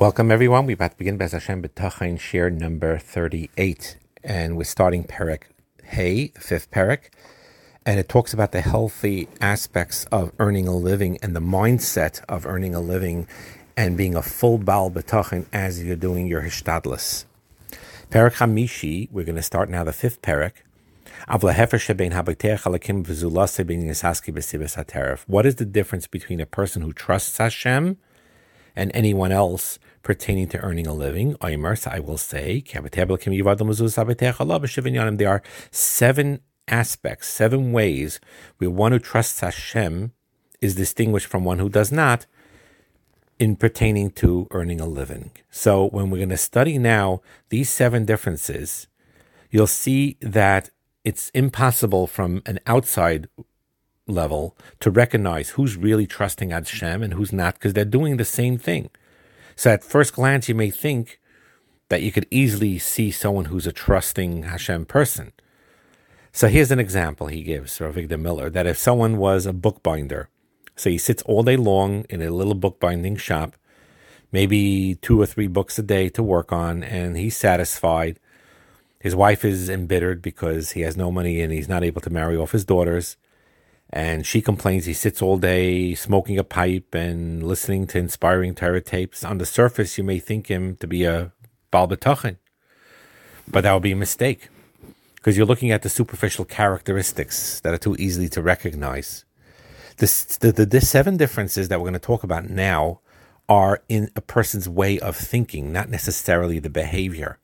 Welcome everyone. We're about to begin Bez Hashem B'Tachin Shir number 38. And we're starting Perek Hey, the fifth Perek. And it talks about the healthy aspects of earning a living and the mindset of earning a living and being a full Baal B'Tachin as you're doing your Hishtadlis. Perek Hamishi, we're going to start now the fifth Perek. What is the difference between a person who trusts Hashem and anyone else pertaining to earning a living? I will say, there are 7 aspects, 7 ways where one who trusts Hashem is distinguished from one who does not in pertaining to earning a living. So when we're going to study now these 7 differences, you'll see that it's impossible from an outside level to recognize who's really trusting Hashem and who's not, because they're doing the same thing. So at first glance, you may think that you could easily see someone who's a trusting Hashem person. So here's an example he gives, Rav Avigdor Miller, that if someone was a bookbinder, so he sits all day long in a little bookbinding shop, maybe 2 or 3 books a day to work on, and he's satisfied. His wife is embittered because he has no money and he's not able to marry off his daughters. And she complains he sits all day smoking a pipe and listening to inspiring Torah tapes. On the surface, you may think him to be a Baal B'Tachin, but that would be a mistake because you're looking at the superficial characteristics that are too easily to recognize. The 7 differences that we're going to talk about now are in a person's way of thinking, not necessarily the behavior.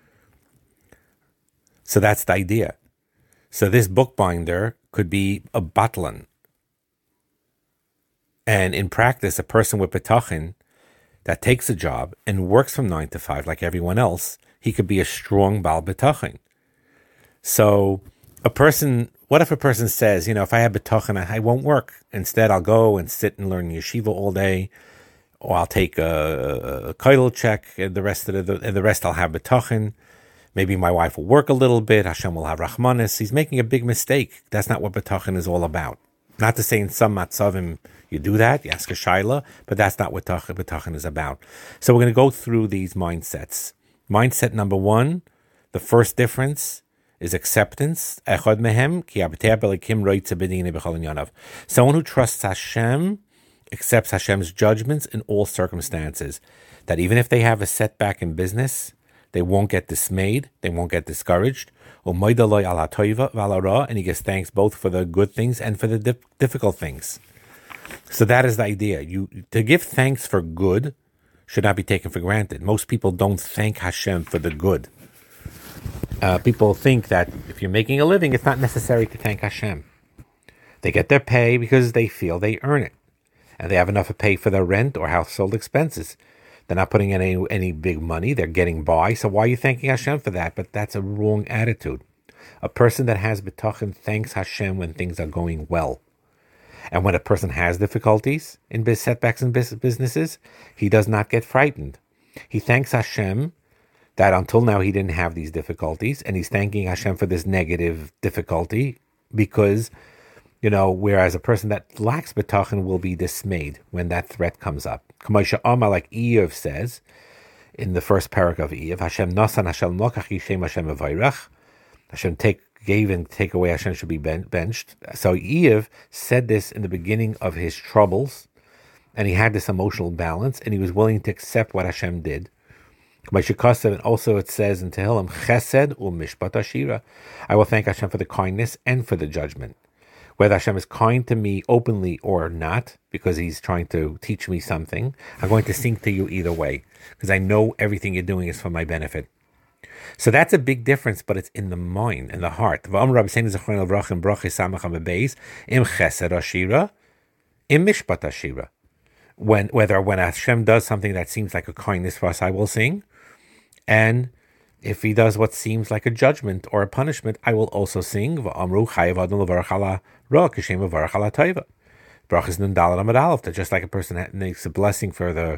So that's the idea. So this bookbinder could be a batlan. And in practice, a person with B'Tachin that takes a job and works from 9 to 5 like everyone else, he could be a strong Baal B'Tachin. So what if a person says, if I have B'Tachin, I won't work. Instead, I'll go and sit and learn yeshiva all day, or I'll take a kollel check, and the rest I'll have B'Tachin. Maybe my wife will work a little bit. Hashem will have Rahmanis. He's making a big mistake. That's not what B'Tachin is all about. Not to say in some matzavim you do that, you ask a shaila, but that's not what B'Tachin is about. So we're going to go through these mindsets. Mindset number 1, the first difference is acceptance. Someone who trusts Hashem accepts Hashem's judgments in all circumstances. That even if they have a setback in business, they won't get dismayed. They won't get discouraged. And he gives thanks both for the good things and for the difficult things. So that is the idea. To give thanks for good should not be taken for granted. Most people don't thank Hashem for the good. People think that if you're making a living, it's not necessary to thank Hashem. They get their pay because they feel they earn it. And they have enough to pay for their rent or household expenses. They're not putting in any big money. They're getting by. So why are you thanking Hashem for that? But that's a wrong attitude. A person that has B'Tachin thanks Hashem when things are going well. And when a person has difficulties in setbacks in businesses, he does not get frightened. He thanks Hashem that until now he didn't have these difficulties. And he's thanking Hashem for this negative difficulty because, whereas a person that lacks B'Tachin will be dismayed when that threat comes up. Like Eev says in the first parak of Eev, Hashem nasan Hashem lokach yishem Hashem avayrach. Hashem gave and take away, Hashem should be benched. So Eev said this in the beginning of his troubles, and he had this emotional balance, and he was willing to accept what Hashem did. And also it says in Tehillim, Chesed u'mishpat ashira. I will thank Hashem for the kindness and for the judgment. Whether Hashem is kind to me openly or not, because he's trying to teach me something, I'm going to sing to you either way, because I know everything you're doing is for my benefit. So that's a big difference, but it's in the mind and the heart. When Hashem does something that seems like a kindness for us, I will sing. And if he does what seems like a judgment or a punishment, I will also sing. That just like a person makes a blessing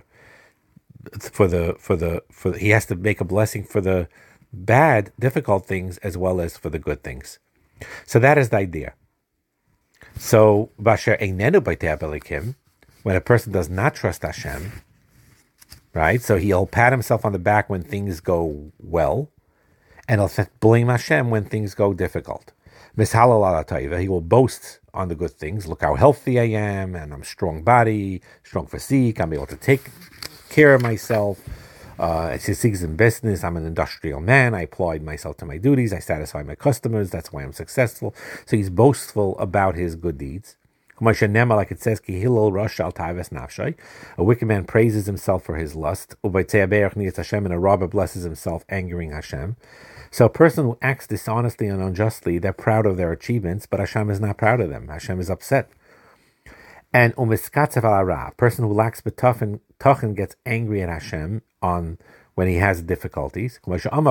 he has to make a blessing for the bad, difficult things as well as for the good things. So that is the idea. So, when a person does not trust Hashem, right? So he'll pat himself on the back when things go well, and he'll blame Hashem when things go difficult. Mishalal ala taiva, he will boast on the good things. Look how healthy I am, and I'm strong body, strong physique. I'm able to take care of myself. It's his in business. I'm an industrial man. I applied myself to my duties. I satisfy my customers. That's why I'm successful. So he's boastful about his good deeds. Like it says, a wicked man praises himself for his lust, and a robber blesses himself, angering Hashem. So a person who acts dishonestly and unjustly, they're proud of their achievements, but Hashem is not proud of them. Hashem is upset. And a person who lacks betachin gets angry at Hashem on when he has difficulties.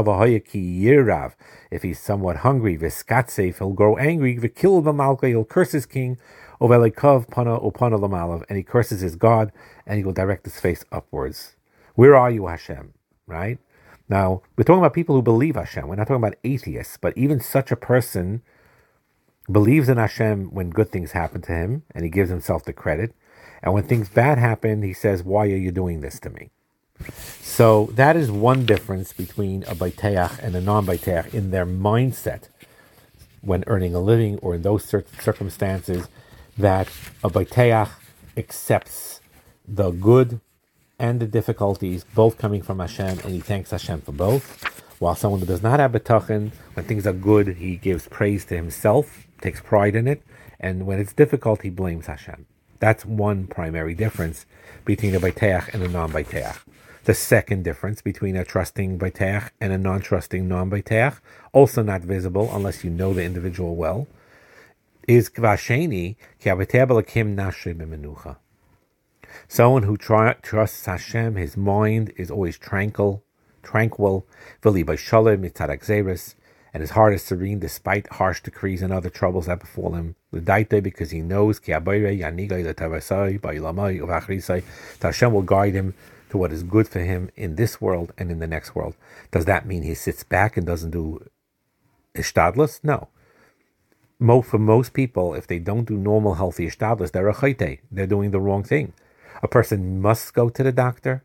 If he's somewhat hungry, he'll grow angry, he'll curse his king, and he curses his God, and he will direct his face upwards. Where are you, Hashem? Right? Now, we're talking about people who believe Hashem. We're not talking about atheists, but even such a person believes in Hashem when good things happen to him, and he gives himself the credit. And when things bad happen, he says, why are you doing this to me? So that is one difference between a baiteach and a non-baiteach in their mindset when earning a living, or in those certain circumstances, that a baiteach accepts the good and the difficulties, both coming from Hashem, and he thanks Hashem for both. While someone who does not have betachin, when things are good, he gives praise to himself, takes pride in it, and when it's difficult, he blames Hashem. That's one primary difference between a baiteach and a non-baiteach. The second difference between a trusting baiteach and a non-trusting non-baiteach, also not visible unless you know the individual well, is kvasheni ki abateach nashri b'menucha. Someone who trusts Hashem, his mind is always tranquil, v'li b'shalom mitzad gzeros, and his heart is serene despite harsh decrees and other troubles that befall him. L'daite, because he knows ki abayre yanigay l'tavasai ba'ilamai uvachrisai, that Hashem will guide him to what is good for him in this world and in the next world. Does that mean he sits back and doesn't do ishtadlus? No. For most people, if they don't do normal, healthy ishtadlus, they're a chayte. They're doing the wrong thing. A person must go to the doctor.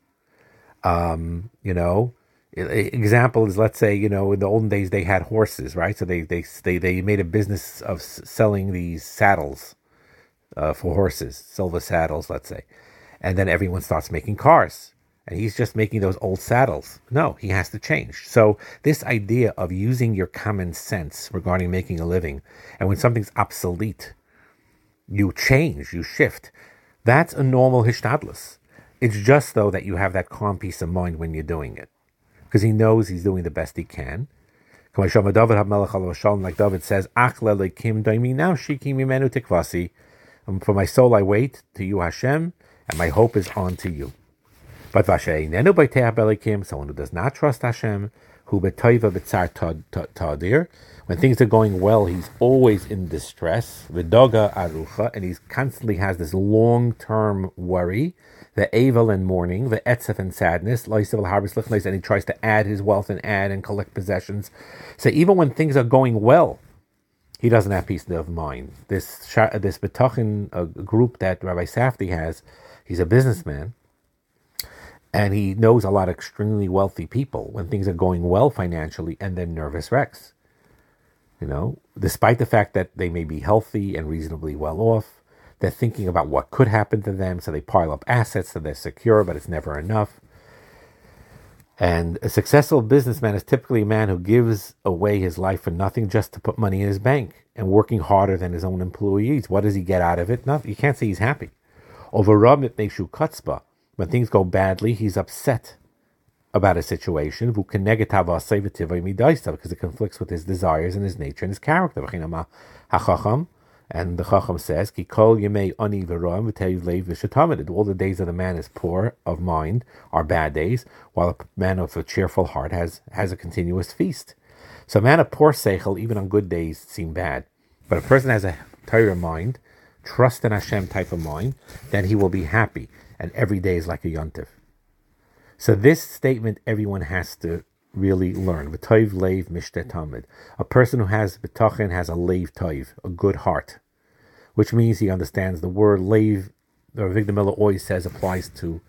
Example is, let's say, in the olden days they had horses, right? So they made a business of selling these saddles for horses, silver saddles, let's say. And then everyone starts making cars. And he's just making those old saddles. No, he has to change. So this idea of using your common sense regarding making a living, and when something's obsolete, you change, you shift. That's a normal hishtadlus. It's just, though, that you have that calm peace of mind when you're doing it, because he knows he's doing the best he can. Like David says, for my soul I wait to you, Hashem, and my hope is on to you. But someone who does not trust Hashem, when things are going well, he's always in distress, and he constantly has this long-term worry, the avel and mourning, the etzef and sadness, and he tries to add his wealth and collect possessions. So even when things are going well, he doesn't have peace of mind. This betachin group that Rabbi Safdie has, he's a businessman, and he knows a lot of extremely wealthy people when things are going well financially, and they're nervous wrecks. Despite the fact that they may be healthy and reasonably well off, they're thinking about what could happen to them, so they pile up assets so they're secure, but it's never enough. And a successful businessman is typically a man who gives away his life for nothing just to put money in his bank and working harder than his own employees. What does he get out of it? Nothing. You can't say he's happy. Overrub it makes you kutzpah. When things go badly, he's upset about a situation because it conflicts with his desires and his nature and his character. And the Chacham says, all the days of the man is poor of mind are bad days, while a man of a cheerful heart has a continuous feast. So a man of poor seichel, even on good days, seem bad. But a person has a Torah mind, trust in Hashem type of mind, then he will be happy. And every day is like a yontif. So this statement everyone has to really learn. V'toiv leiv mishte tamid. A person who has betachin has a leiv toiv, a good heart, which means he understands the word leiv. The Avigdor Miller always says applies to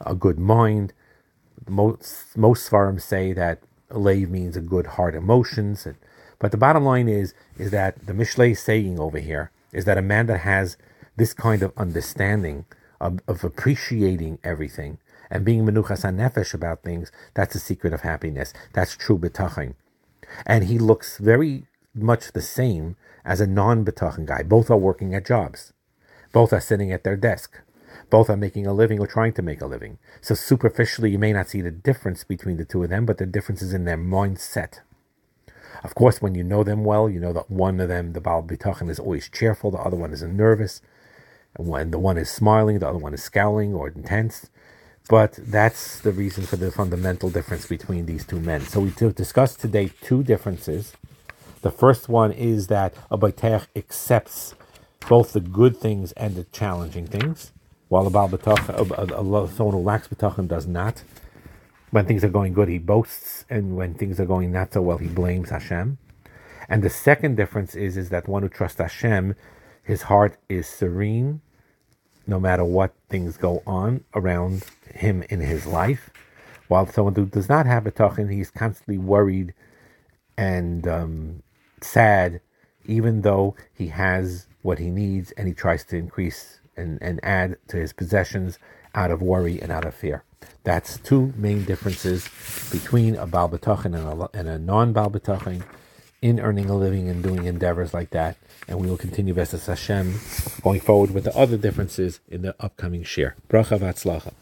a good mind. Most Svarim say that Lev means a good heart, emotions. But the bottom line is that the Mishlei saying over here is that a man that has this kind of understanding of appreciating everything and being menuchas hanefesh about things, that's the secret of happiness. That's true bitachon. And he looks very much the same as a non-bitachon guy. Both are working at jobs. Both are sitting at their desk. Both are making a living or trying to make a living. So superficially, you may not see the difference between the two of them, but the difference is in their mindset. Of course, when you know them well, you know that one of them, the Baal Bitachon, is always cheerful, the other one is nervous. And when the one is smiling, the other one is scowling or intense. But that's the reason for the fundamental difference between these two men. So we discussed today two differences. The first one is that a Baitech accepts both the good things and the challenging things, while the Baal Bitachon, someone who lacks Bitachon, does not. When things are going good, he boasts, and when things are going not so well, he blames Hashem. And the second difference is that one who trusts Hashem, his heart is serene, no matter what things go on around him in his life. While someone who does not have Bitachon, he's constantly worried and sad, even though he has what he needs, and he tries to increase and add to his possessions out of worry and out of fear. That's two main differences between a Baal Bitachon and a non-Baal Bitachon in earning a living and doing endeavors like that. And we will continue B'ezras Hashem going forward with the other differences in the upcoming shir. Bracha v'atzlacha.